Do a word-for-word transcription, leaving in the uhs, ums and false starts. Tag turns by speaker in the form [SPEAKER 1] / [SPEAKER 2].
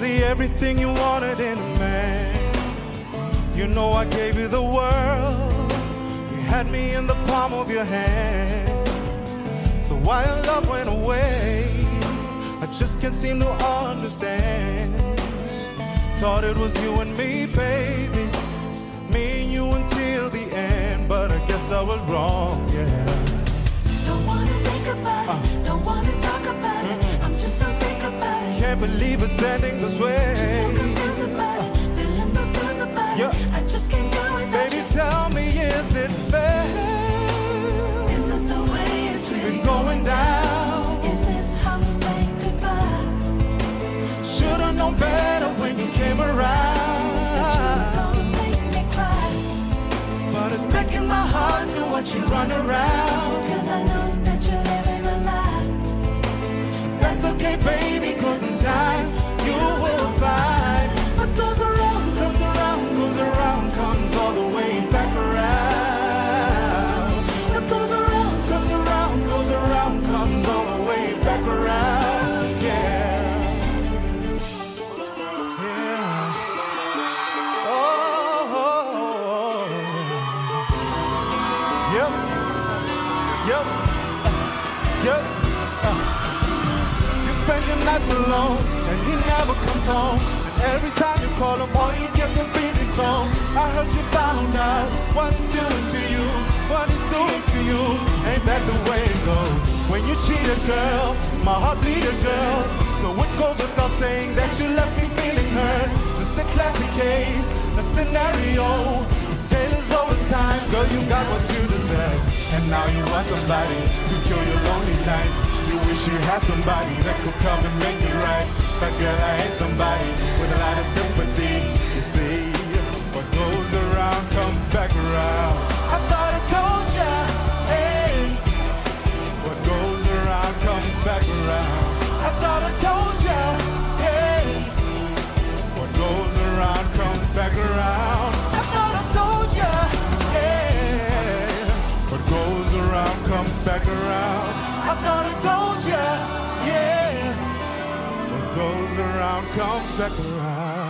[SPEAKER 1] is he everything you wanted in a man? You know I gave you the world. You had me in the palm of your hands. So why your love went away, I just can't seem to understand. Thought it was you and me, baby, me and you until the end. But I guess I was wrong, yeah.
[SPEAKER 2] Don't wanna think about
[SPEAKER 1] uh.
[SPEAKER 2] it, don't wanna talk about it. I'm just so sick about it.
[SPEAKER 1] Can't believe it's ending this way.
[SPEAKER 2] Just so confused about it, feeling the blues about
[SPEAKER 1] yeah.
[SPEAKER 2] it. I just can't do it.
[SPEAKER 1] Baby, you. Tell me, is it fair?
[SPEAKER 2] Is this the way it's really
[SPEAKER 1] been going down?
[SPEAKER 2] Is this how we say goodbye?
[SPEAKER 1] Should've known better when you came around. But it's breaking my heart to watch you run around.
[SPEAKER 2] Cause I know that you're living a lie.
[SPEAKER 1] That's okay, baby, cause in time you will find. What goes around, comes around, goes around, comes all the way back around. What goes around, comes around, goes around, comes all the way back around. Yeah. Yep, yep, yep. Uh. You spend your nights alone, and he never comes home. And every time you call him, all you get's a busy tone. I heard you found out what he's doing to you, what he's doing to you. Ain't that the way it goes? When you cheat a girl, my heart bleed a girl. So it goes without saying that you left me feeling hurt. Just a classic case, a scenario. Taylor's overtime, girl, you got what you deserve. And now you want somebody to kill your lonely nights. You wish you had somebody that could come and make it right. But girl, I ain't somebody with a lot of sympathy. You see, what goes around comes back around. I thought I told ya, hey. What goes around comes back around. I thought I told ya, hey. What goes around comes back around. I thought I told ya, yeah. What goes around comes back around. I thought I told ya, yeah. What goes around comes back around.